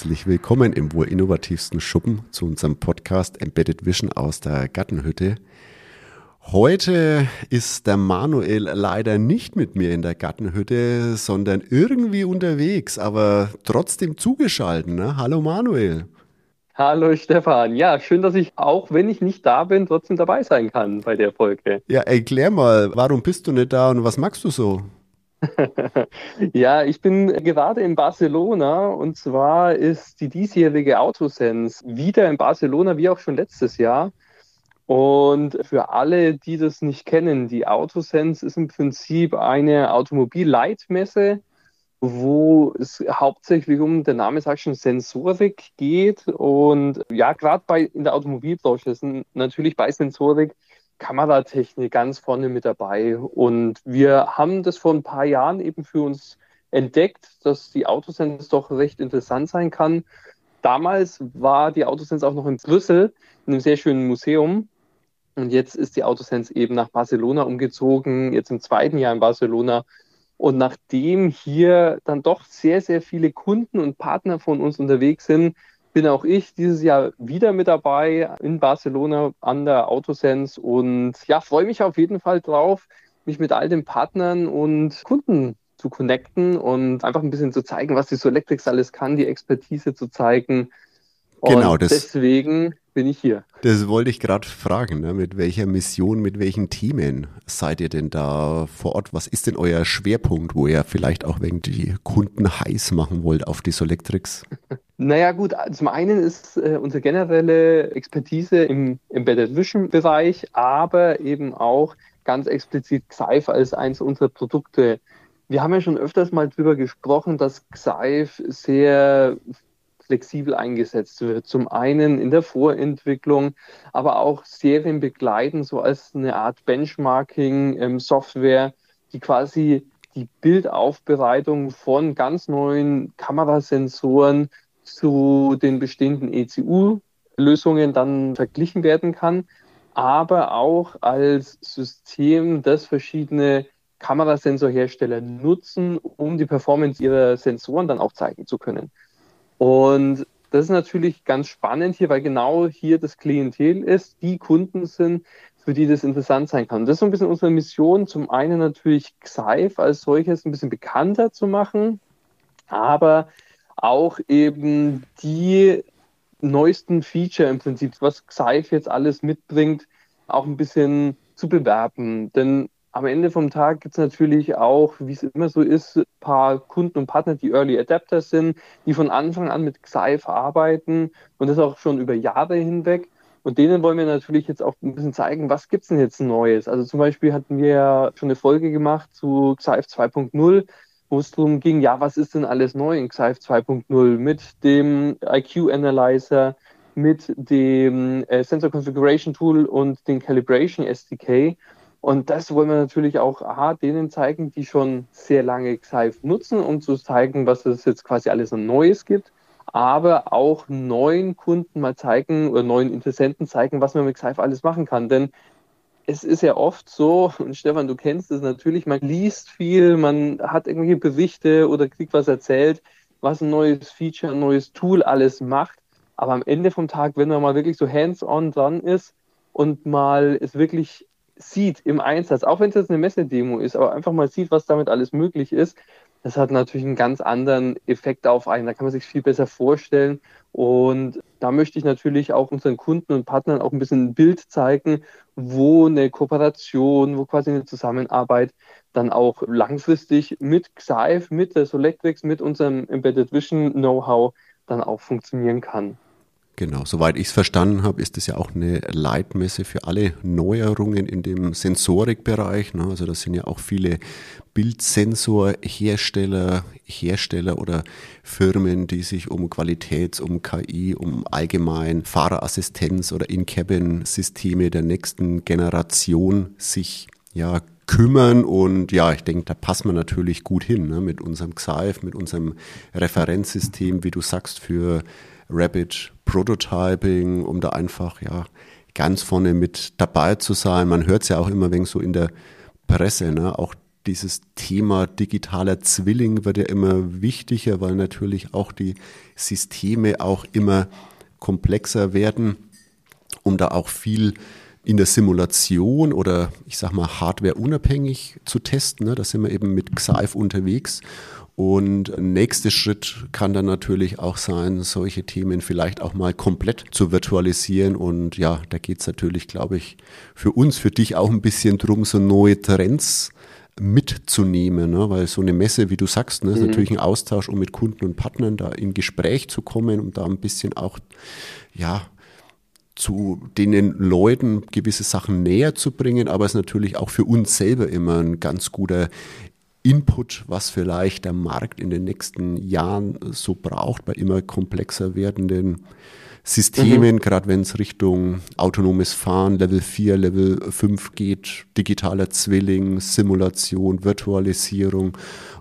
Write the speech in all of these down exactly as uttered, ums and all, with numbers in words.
herzlich willkommen im wohl innovativsten Schuppen zu unserem Podcast Embedded Vision aus der Gartenhütte. Heute ist der Manuel leider nicht mit mir in der Gartenhütte, sondern irgendwie unterwegs, aber trotzdem zugeschaltet. Ne? Hallo Manuel. Hallo Stefan. Ja, schön, dass ich, auch wenn ich nicht da bin, trotzdem dabei sein kann bei der Folge. Ja, erklär mal, warum bist du nicht da und was magst du so? Ja, ich bin gerade in Barcelona und zwar ist die diesjährige Autosense wieder in Barcelona, wie auch schon letztes Jahr. Und für alle, die das nicht kennen, die Autosense ist im Prinzip eine Automobil-Leitmesse, wo es hauptsächlich um, der Name sagt schon, Sensorik geht. Und ja, gerade bei in der Automobilbranche sind natürlich bei Sensorik Kameratechnik ganz vorne mit dabei. Und wir haben das vor ein paar Jahren eben für uns entdeckt, dass die Autosense doch recht interessant sein kann. Damals war die Autosense auch noch in Brüssel, in einem sehr schönen Museum. Und jetzt ist die Autosense eben nach Barcelona umgezogen, jetzt im zweiten Jahr in Barcelona. Und nachdem hier dann doch sehr, sehr viele Kunden und Partner von uns unterwegs sind, bin auch ich dieses Jahr wieder mit dabei in Barcelona an der Autosense und ja, freue mich auf jeden Fall drauf, mich mit all den Partnern und Kunden zu connecten und einfach ein bisschen zu zeigen, was die Solectrix alles kann, die Expertise zu zeigen. Genau, Und das, deswegen bin ich hier. das wollte ich gerade fragen. Ne? Mit welcher Mission, mit welchen Themen seid ihr denn da vor Ort? Was ist denn euer Schwerpunkt, wo ihr vielleicht auch wegen die Kunden heiß machen wollt auf die Solectrix? Naja gut, zum einen ist äh, unsere generelle Expertise im Embedded Vision Bereich, aber eben auch ganz explizit Xeif als eins unserer Produkte. Wir haben ja schon öfters mal drüber gesprochen, dass Xeif sehr flexibel eingesetzt wird. Zum einen in der Vorentwicklung, aber auch serienbegleitend, so als eine Art Benchmarking-Software, die quasi die Bildaufbereitung von ganz neuen Kamerasensoren zu den bestehenden E C U-Lösungen dann verglichen werden kann, aber auch als System, das verschiedene Kamerasensorhersteller nutzen, um die Performance ihrer Sensoren dann auch zeigen zu können. Und das ist natürlich ganz spannend hier, weil genau hier das Klientel ist, die Kunden sind, für die das interessant sein kann. Und das ist so ein bisschen unsere Mission. Zum einen natürlich Xeif als solches ein bisschen bekannter zu machen, aber auch eben die neuesten Feature im Prinzip, was Xeif jetzt alles mitbringt, auch ein bisschen zu bewerben. Denn am Ende vom Tag gibt es natürlich auch, wie es immer so ist, ein paar Kunden und Partner, die Early Adapters sind, die von Anfang an mit Xeif arbeiten und das auch schon über Jahre hinweg. Und denen wollen wir natürlich jetzt auch ein bisschen zeigen, was gibt es denn jetzt Neues? Also zum Beispiel hatten wir ja schon eine Folge gemacht zu Xeif zwei Punkt null, wo es darum ging, ja, was ist denn alles neu in Xeif zwei Punkt null mit dem I Q Analyzer, mit dem äh, Sensor Configuration Tool und den Calibration S D K. Und das wollen wir natürlich auch aha, denen zeigen, die schon sehr lange Xeif nutzen, um zu zeigen, was es jetzt quasi alles an Neues gibt. Aber auch neuen Kunden mal zeigen oder neuen Interessenten zeigen, was man mit Xeif alles machen kann. Denn es ist ja oft so, und Stefan, du kennst es natürlich, man liest viel, man hat irgendwelche Berichte oder kriegt was erzählt, was ein neues Feature, ein neues Tool alles macht. Aber am Ende vom Tag, wenn man mal wirklich so hands-on dran ist und mal es wirklich sieht im Einsatz, auch wenn es jetzt eine Messedemo ist, aber einfach mal sieht, was damit alles möglich ist, das hat natürlich einen ganz anderen Effekt auf einen. Da kann man sich viel besser vorstellen. Und da möchte ich natürlich auch unseren Kunden und Partnern auch ein bisschen ein Bild zeigen, wo eine Kooperation, wo quasi eine Zusammenarbeit dann auch langfristig mit Xeif, mit der Solectrix, mit unserem Embedded Vision Know-how dann auch funktionieren kann. Genau, soweit ich es verstanden habe, ist es ja auch eine Leitmesse für alle Neuerungen in dem Sensorikbereich. Ne? Also das sind ja auch viele Bildsensorhersteller, Hersteller oder Firmen, die sich um Qualitäts-, um K I, um allgemein Fahrerassistenz oder In-Cabin-Systeme der nächsten Generation sich ja kümmern. Und ja, ich denke, da passen wir natürlich gut hin, ne? Mit unserem Xeif, mit unserem Referenzsystem, wie du sagst, für Rapid Prototyping, um da einfach ja ganz vorne mit dabei zu sein. Man hört es ja auch immer wenn so in der Presse, ne? Auch dieses Thema digitaler Zwilling wird ja immer wichtiger, weil natürlich auch die Systeme auch immer komplexer werden, um da auch viel in der Simulation oder ich sag mal hardwareunabhängig zu testen. Ne? Da sind wir eben mit Xaif unterwegs. Und nächster Schritt kann dann natürlich auch sein, solche Themen vielleicht auch mal komplett zu virtualisieren. Und ja, da geht es natürlich, glaube ich, für uns, für dich auch ein bisschen drum, so neue Trends mitzunehmen, ne? Weil so eine Messe, wie du sagst, ne, ist mhm. natürlich ein Austausch, um mit Kunden und Partnern da in Gespräch zu kommen, um da ein bisschen auch, ja, zu den Leuten gewisse Sachen näher zu bringen, aber es ist natürlich auch für uns selber immer ein ganz guter Input, was vielleicht der Markt in den nächsten Jahren so braucht, bei immer komplexer werdenden Systemen, mhm. gerade wenn es Richtung autonomes Fahren, Level vier, Level fünf geht, digitaler Zwilling, Simulation, Virtualisierung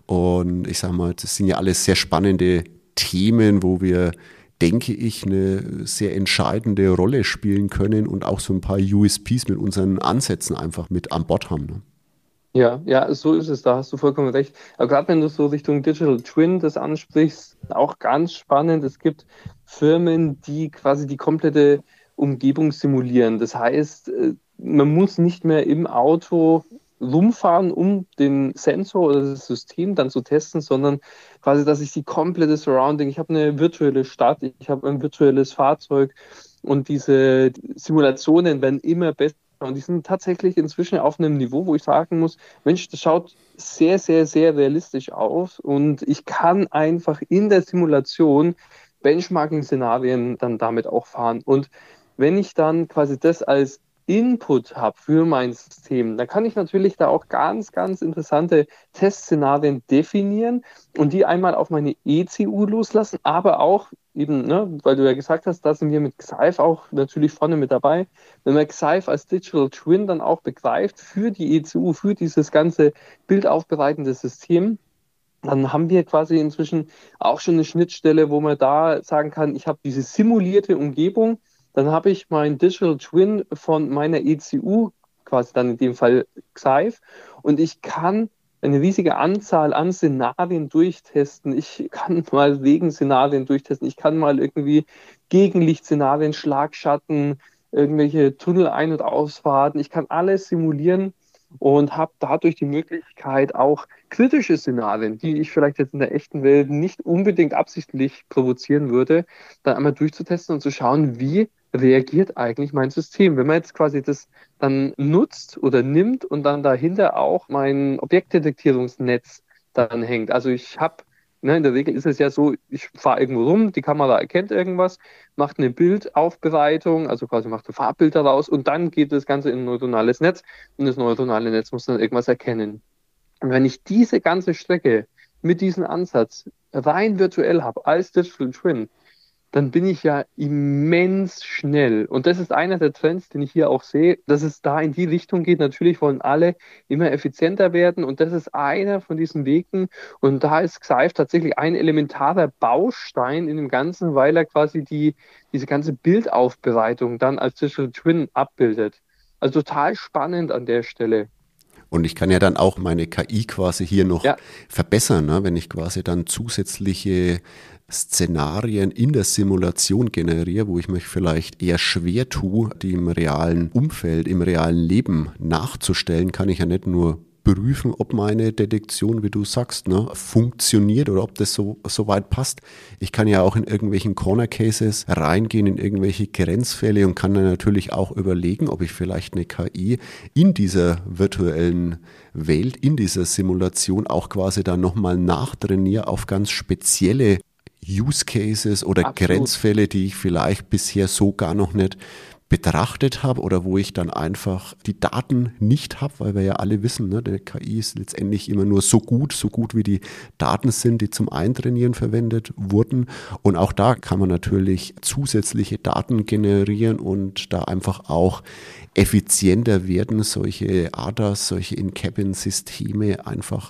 und ich sage mal, das sind ja alles sehr spannende Themen, wo wir, denke ich, eine sehr entscheidende Rolle spielen können und auch so ein paar U S Ps mit unseren Ansätzen einfach mit an Bord haben. Ne? Ja, ja, so ist es, da hast du vollkommen recht. Aber gerade wenn du so Richtung Digital Twin das ansprichst, auch ganz spannend, es gibt Firmen, die quasi die komplette Umgebung simulieren. Das heißt, man muss nicht mehr im Auto rumfahren, um den Sensor oder das System dann zu testen, sondern quasi, dass ich die komplette Surrounding, ich habe eine virtuelle Stadt, ich habe ein virtuelles Fahrzeug und diese Simulationen werden immer besser. Und die sind tatsächlich inzwischen auf einem Niveau, wo ich sagen muss, Mensch, das schaut sehr, sehr, sehr realistisch aus. Und ich kann einfach in der Simulation Benchmarking-Szenarien dann damit auch fahren. Und wenn ich dann quasi das als Input habe für mein System, dann kann ich natürlich da auch ganz, ganz interessante Testszenarien definieren und die einmal auf meine E C U loslassen, aber auch eben, ne, weil du ja gesagt hast, da sind wir mit Xaif auch natürlich vorne mit dabei. Wenn man Xaif als Digital Twin dann auch begreift für die E C U, für dieses ganze bildaufbereitende System, dann haben wir quasi inzwischen auch schon eine Schnittstelle, wo man da sagen kann, ich habe diese simulierte Umgebung, dann habe ich mein Digital Twin von meiner E C U, quasi dann in dem Fall Xaif, und ich kann eine riesige Anzahl an Szenarien durchtesten. Ich kann mal Regenszenarien durchtesten. Ich kann mal irgendwie Gegenlichtszenarien, Schlagschatten, irgendwelche Tunnel ein- und ausfahrten. Ich kann alles simulieren und habe dadurch die Möglichkeit, auch kritische Szenarien, die ich vielleicht jetzt in der echten Welt nicht unbedingt absichtlich provozieren würde, dann einmal durchzutesten und zu schauen, wie reagiert eigentlich mein System. Wenn man jetzt quasi das dann nutzt oder nimmt und dann dahinter auch mein Objektdetektierungsnetz dann hängt. Also ich habe, ne, in der Regel ist es ja so, ich fahre irgendwo rum, die Kamera erkennt irgendwas, macht eine Bildaufbereitung, also quasi macht ein Farbbild daraus und dann geht das Ganze in ein neuronales Netz und das neuronale Netz muss dann irgendwas erkennen. Und wenn ich diese ganze Strecke mit diesem Ansatz rein virtuell habe, als Digital Twin, dann bin ich ja immens schnell. Und das ist einer der Trends, den ich hier auch sehe, dass es da in die Richtung geht. Natürlich wollen alle immer effizienter werden und das ist einer von diesen Wegen. Und da ist Xaif tatsächlich ein elementarer Baustein in dem Ganzen, weil er quasi die, diese ganze Bildaufbereitung dann als Digital Twin abbildet. Also total spannend an der Stelle. Und ich kann ja dann auch meine K I quasi hier noch ja. verbessern, ne? Wenn ich quasi dann zusätzliche Szenarien in der Simulation generiere, wo ich mich vielleicht eher schwer tue, die im realen Umfeld, im realen Leben nachzustellen, kann ich ja nicht nur prüfen, ob meine Detektion, wie du sagst, ne, funktioniert oder ob das so, so weit passt. Ich kann ja auch in irgendwelchen Corner Cases reingehen, in irgendwelche Grenzfälle und kann dann natürlich auch überlegen, ob ich vielleicht eine K I in dieser virtuellen Welt, in dieser Simulation auch quasi dann nochmal nachtrainiere auf ganz spezielle Use Cases oder Absolut. Grenzfälle, die ich vielleicht bisher so gar noch nicht betrachtet habe oder wo ich dann einfach die Daten nicht habe, weil wir ja alle wissen, ne, der K I ist letztendlich immer nur so gut, so gut wie die Daten sind, die zum Eintrainieren verwendet wurden. Und auch da kann man natürlich zusätzliche Daten generieren und da einfach auch effizienter werden, solche A D A S, solche In-Cabin-Systeme einfach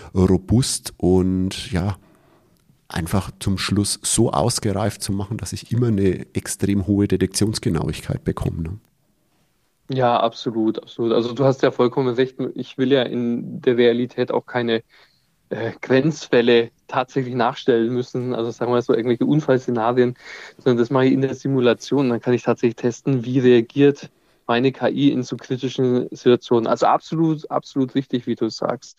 robust und ja, einfach zum Schluss so ausgereift zu machen, dass ich immer eine extrem hohe Detektionsgenauigkeit bekomme. Ne? Ja, absolut, absolut. Also du hast ja vollkommen recht. Ich will ja in der Realität auch keine äh, Grenzfälle tatsächlich nachstellen müssen. Also sagen wir mal so irgendwelche Unfallszenarien, sondern das mache ich in der Simulation. Dann kann ich tatsächlich testen, wie reagiert meine K I in so kritischen Situationen. Also absolut, absolut richtig, wie du sagst.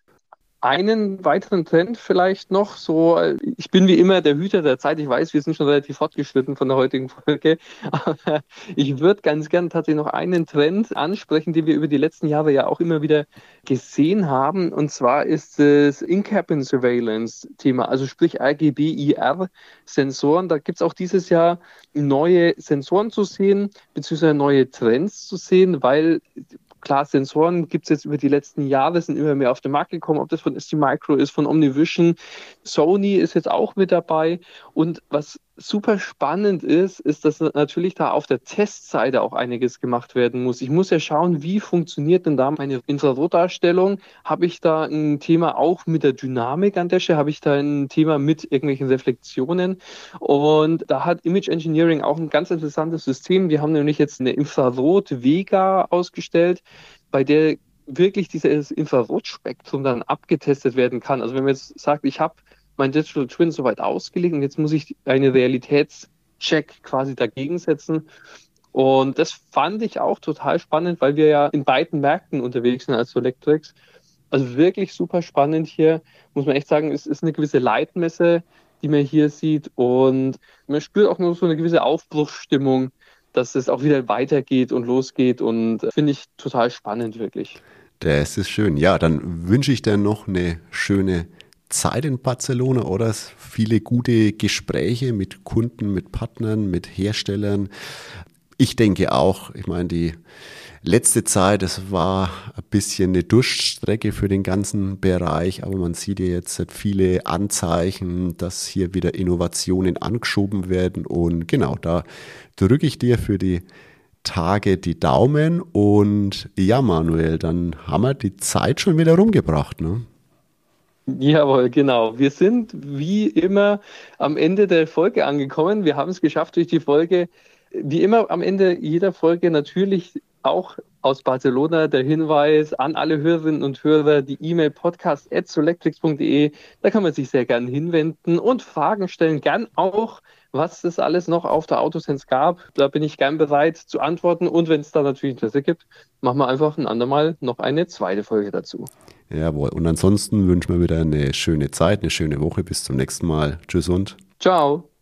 Einen weiteren Trend vielleicht noch, so, ich bin wie immer der Hüter der Zeit. Ich weiß, wir sind schon relativ fortgeschritten von der heutigen Folge, aber ich würde ganz gern tatsächlich noch einen Trend ansprechen, den wir über die letzten Jahre ja auch immer wieder gesehen haben. Und zwar ist das In-Cabin Surveillance-Thema, also sprich R G B I R-Sensoren. Da gibt es auch dieses Jahr neue Sensoren zu sehen, beziehungsweise neue Trends zu sehen, weil klar, Sensoren gibt es jetzt über die letzten Jahre, sind immer mehr auf den Markt gekommen, ob das von S T Micro ist, von Omnivision. Sony ist jetzt auch mit dabei. Und was super spannend ist, ist, dass natürlich da auf der Testseite auch einiges gemacht werden muss. Ich muss ja schauen, wie funktioniert denn da meine Infrarotdarstellung? Habe ich da ein Thema auch mit der Dynamik an der Stelle? Habe ich da ein Thema mit irgendwelchen Reflexionen? Und da hat Image Engineering auch ein ganz interessantes System. Die haben nämlich jetzt eine Infrarot-Vega ausgestellt, bei der wirklich dieses Infrarotspektrum dann abgetestet werden kann. Also wenn man jetzt sagt, ich habe mein Digital Twin soweit ausgelegt und jetzt muss ich einen Realitätscheck quasi dagegen setzen. Und das fand ich auch total spannend, weil wir ja in beiden Märkten unterwegs sind als Solectrix. Also wirklich super spannend hier, muss man echt sagen, es ist eine gewisse Leitmesse, die man hier sieht und man spürt auch nur so eine gewisse Aufbruchsstimmung, dass es auch wieder weitergeht und losgeht und finde ich total spannend wirklich. Das ist schön. Ja, dann wünsche ich dir noch eine schöne Zeit in Barcelona oder viele gute Gespräche mit Kunden, mit Partnern, mit Herstellern. Ich denke auch, ich meine, die letzte Zeit, das war ein bisschen eine Durststrecke für den ganzen Bereich, aber man sieht ja jetzt viele Anzeichen, dass hier wieder Innovationen angeschoben werden und genau, da drücke ich dir für die Tage die Daumen und ja, Manuel, dann haben wir die Zeit schon wieder rumgebracht, ne? Jawohl, genau. Wir sind wie immer am Ende der Folge angekommen. Wir haben es geschafft durch die Folge. Wie immer am Ende jeder Folge natürlich auch aus Barcelona der Hinweis an alle Hörerinnen und Hörer, die E-Mail podcast at solectrix punkt de. Da kann man sich sehr gern hinwenden und Fragen stellen, gern auch, was es alles noch auf der Autosense gab. Da bin ich gern bereit zu antworten. Und wenn es da natürlich Interesse gibt, machen wir einfach ein andermal noch eine zweite Folge dazu. Jawohl. Und ansonsten wünschen wir wieder eine schöne Zeit, eine schöne Woche. Bis zum nächsten Mal. Tschüss und Ciao.